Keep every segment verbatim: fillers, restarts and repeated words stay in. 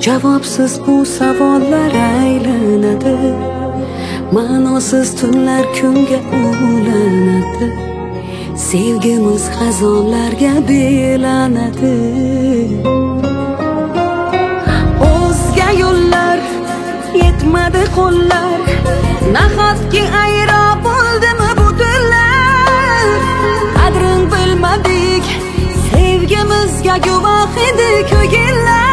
Javobsiz bu savollar aylanadi, ma'nosiz tunlar kunga ulanadi. Sevgimiz xazonlarga belanadi. O'zga yo'llar yetmadi qo'llar, nahotki ayro bo'ldimi bu dillar? Qadrin bilmadik, sevgimizga guvoh edi ko'ngillar.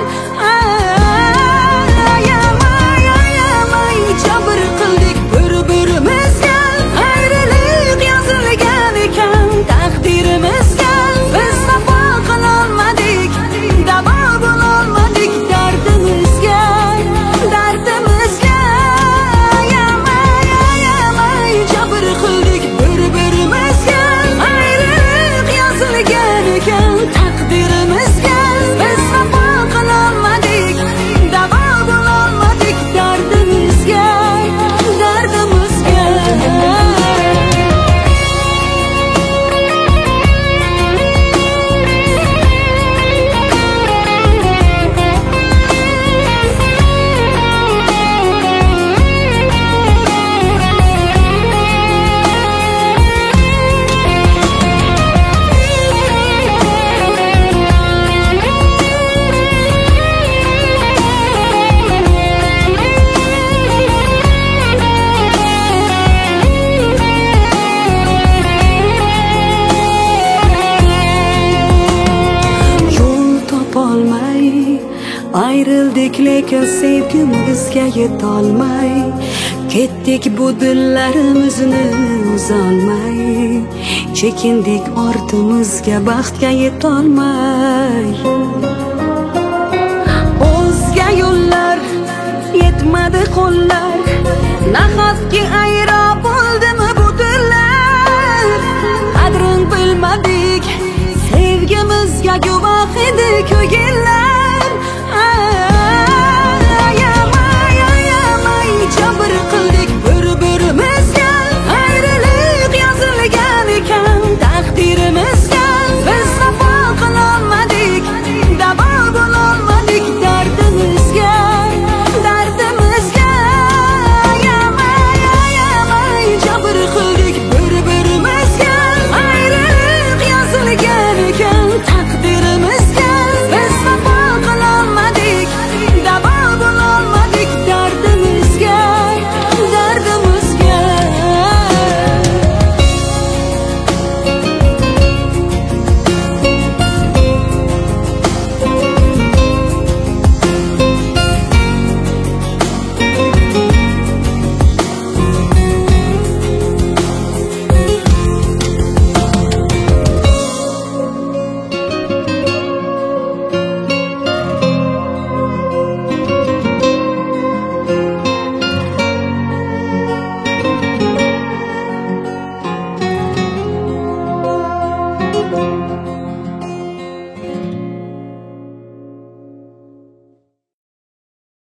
Ayamay, ayamay, jabr qildik bir-birimizga. Ayriliq yozilgan ekan taqdirimizga. Biz vafo qilolmadik, davo bo'lolmadik dardimizga, dardimizga. Ayamay, ayamay, jabr qildik bir-birimizga. Ayriliq yozilgan ekan taqdirimizga. Biz vafo qilolmadik, davo bo'lolmadik dardimizga, dardimizga. Ayrıldık lekin sevgimizga yetolmay, ketdik bu dillarimizni uzolmay. Chekindik ortimizga baxtga yetolmay. O'zga yo'llar yetmadi qo'llar, nahotki ayro